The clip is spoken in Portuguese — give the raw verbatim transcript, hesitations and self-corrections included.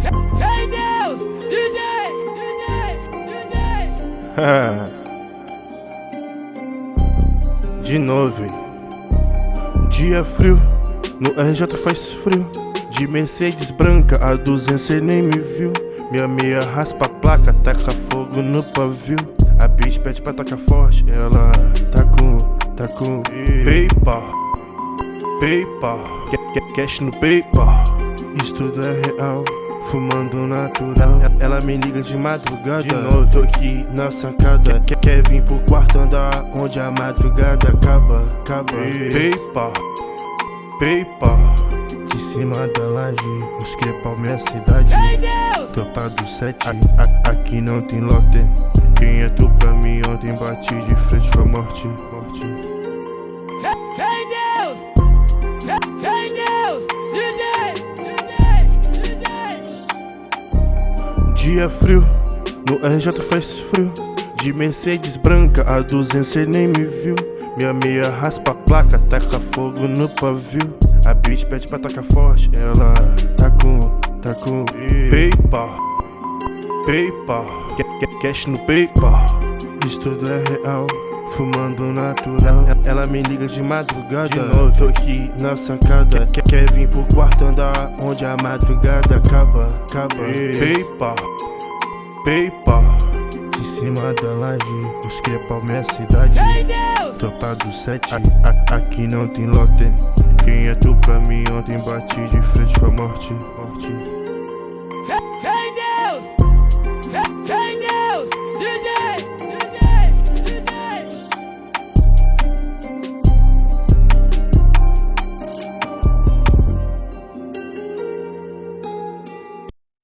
Hey Deus! D J! D J! D J! De novo, hein? Dia frio, no R J faz frio. De Mercedes branca, a duzentos cê nem me viu. Minha meia raspa a placa, taca fogo no pavio. A bitch pede pra tocar forte, ela tá com, tá com PayPal, PayPal, cash no PayPal. Isso tudo é real, fumando natural. Ela me liga de madrugada, de novo tô aqui na sacada. Quer vir pro quarto andar, onde a madrugada acaba, acaba. PayPal, PayPal. De cima da laje, os crepau minha cidade. Tropa do sete, a, a, aqui não tem lote. Quem é tu pra mim? Ontem bati de frente com a morte, morte. Hey Deus! Hey Deus! D J! D J! D J! Dia frio, no R J faz frio. De Mercedes branca, a duzentos cê nem me viu. Minha meia raspa a placa, taca fogo no pavio. A bitch pede pra tocar forte, ela tá com, tá com PayPal, PayPal, cash no PayPal. Isso tudo é real, fumando natural. Ela me liga de madrugada, de novo tô aqui na sacada. Quer vir pro quarto andar, onde a madrugada acaba, acaba. PayPal, PayPal. De cima da laje, os crepau minha cidade. Tropa do sete, a, a, aqui não tem lote. Quem é tu pra mim? Ontem bati de frente com a morte, morte.